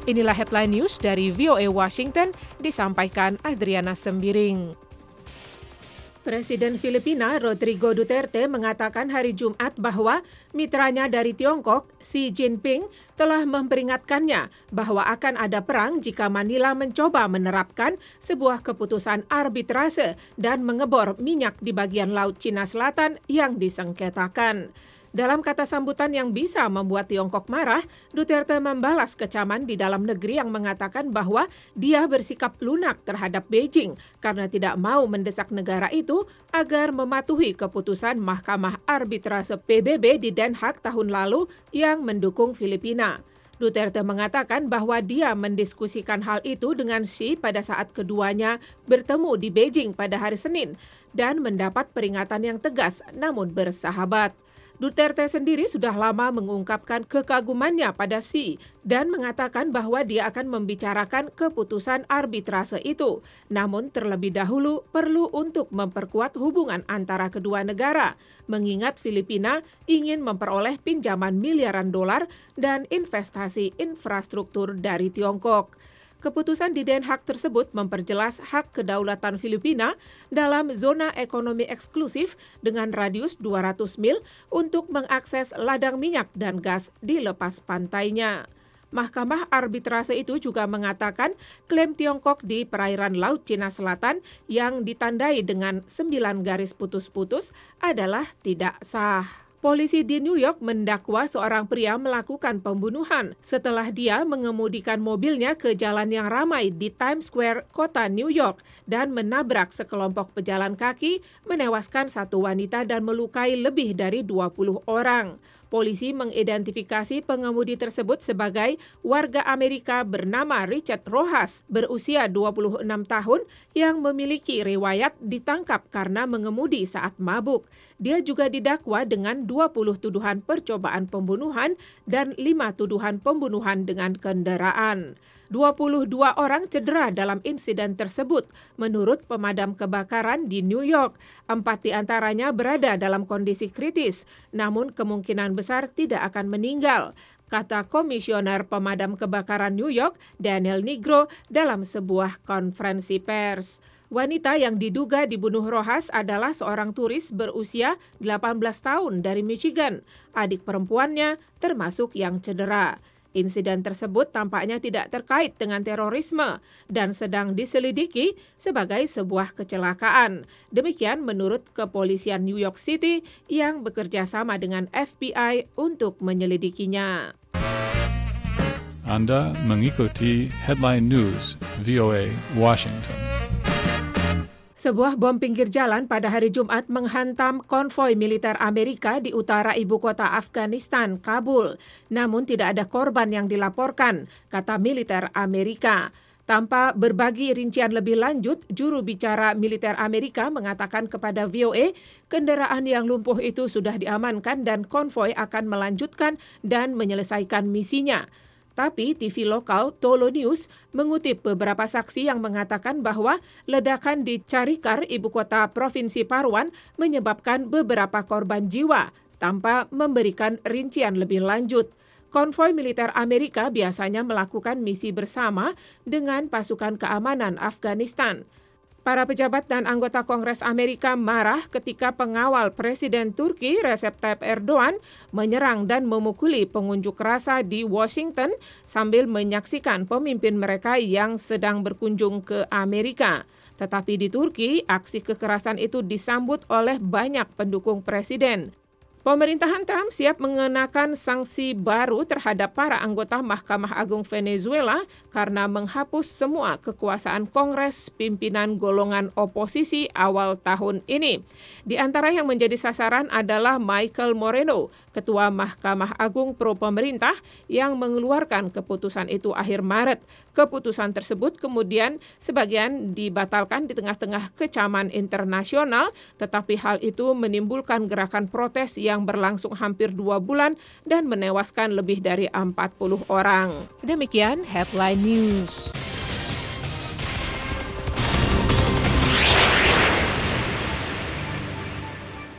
Inilah headline news dari VOA Washington, disampaikan Adriana Sembiring. Presiden Filipina Rodrigo Duterte mengatakan hari Jumat bahwa mitranya dari Tiongkok, Xi Jinping, telah memperingatkannya bahwa akan ada perang jika Manila mencoba menerapkan sebuah keputusan arbitrase dan mengebor minyak di bagian Laut Cina Selatan yang disengketakan. Dalam kata sambutan yang bisa membuat Tiongkok marah, Duterte membalas kecaman di dalam negeri yang mengatakan bahwa dia bersikap lunak terhadap Beijing karena tidak mau mendesak negara itu agar mematuhi keputusan Mahkamah Arbitrase PBB di Den Haag tahun lalu yang mendukung Filipina. Duterte mengatakan bahwa dia mendiskusikan hal itu dengan Xi pada saat keduanya bertemu di Beijing pada hari Senin dan mendapat peringatan yang tegas namun bersahabat. Duterte sendiri sudah lama mengungkapkan kekagumannya pada Xi dan mengatakan bahwa dia akan membicarakan keputusan arbitrase itu. Namun terlebih dahulu perlu untuk memperkuat hubungan antara kedua negara, mengingat Filipina ingin memperoleh pinjaman miliaran dolar dan investasi infrastruktur dari Tiongkok. Keputusan di Den Haag tersebut memperjelas hak kedaulatan Filipina dalam zona ekonomi eksklusif dengan radius 200 mil untuk mengakses ladang minyak dan gas di lepas pantainya. Mahkamah Arbitrase itu juga mengatakan klaim Tiongkok di perairan Laut Cina Selatan yang ditandai dengan 9 garis putus-putus adalah tidak sah. Polisi di New York mendakwa seorang pria melakukan pembunuhan setelah dia mengemudikan mobilnya ke jalan yang ramai di Times Square, kota New York, dan menabrak sekelompok pejalan kaki, menewaskan satu wanita dan melukai lebih dari 20 orang. Polisi mengidentifikasi pengemudi tersebut sebagai warga Amerika bernama Richard Rojas, berusia 26 tahun, yang memiliki riwayat ditangkap karena mengemudi saat mabuk. Dia juga didakwa dengan 20 tuduhan percobaan pembunuhan dan 5 tuduhan pembunuhan dengan kendaraan. 22 orang cedera dalam insiden tersebut, menurut pemadam kebakaran di New York. 4 diantaranya berada dalam kondisi kritis, namun kemungkinan besar tidak akan meninggal, kata Komisioner Pemadam Kebakaran New York, Daniel Nigro, dalam sebuah konferensi pers. Wanita yang diduga dibunuh Rojas adalah seorang turis berusia 18 tahun dari Michigan. Adik perempuannya termasuk yang cedera. Insiden tersebut tampaknya tidak terkait dengan terorisme dan sedang diselidiki sebagai sebuah kecelakaan. Demikian menurut Kepolisian New York City yang bekerja sama dengan FBI untuk menyelidikinya. Anda mengikuti Headline News VOA Washington. Sebuah bom pinggir jalan pada hari Jumat menghantam konvoi militer Amerika di utara ibu kota Afghanistan, Kabul. Namun tidak ada korban yang dilaporkan, kata militer Amerika. Tanpa berbagi rincian lebih lanjut, juru bicara militer Amerika mengatakan kepada VOA, kendaraan yang lumpuh itu sudah diamankan dan konvoi akan melanjutkan dan menyelesaikan misinya. Tapi TV lokal Tolo News mengutip beberapa saksi yang mengatakan bahwa ledakan di Charikar, ibu kota Provinsi Parwan, menyebabkan beberapa korban jiwa tanpa memberikan rincian lebih lanjut. Konvoi militer Amerika biasanya melakukan misi bersama dengan pasukan keamanan Afghanistan. Para pejabat dan anggota Kongres Amerika marah ketika pengawal Presiden Turki Recep Tayyip Erdogan menyerang dan memukuli pengunjuk rasa di Washington sambil menyaksikan pemimpin mereka yang sedang berkunjung ke Amerika. Tetapi di Turki, aksi kekerasan itu disambut oleh banyak pendukung presiden. Pemerintahan Trump siap mengenakan sanksi baru terhadap para anggota Mahkamah Agung Venezuela karena menghapus semua kekuasaan Kongres pimpinan golongan oposisi awal tahun ini. Di antara yang menjadi sasaran adalah Michael Moreno, Ketua Mahkamah Agung pro pemerintah yang mengeluarkan keputusan itu akhir Maret. Keputusan tersebut kemudian sebagian dibatalkan di tengah-tengah kecaman internasional, tetapi hal itu menimbulkan gerakan protes yang berlangsung hampir 2 bulan dan menewaskan lebih dari 40 orang. Demikian Headline News.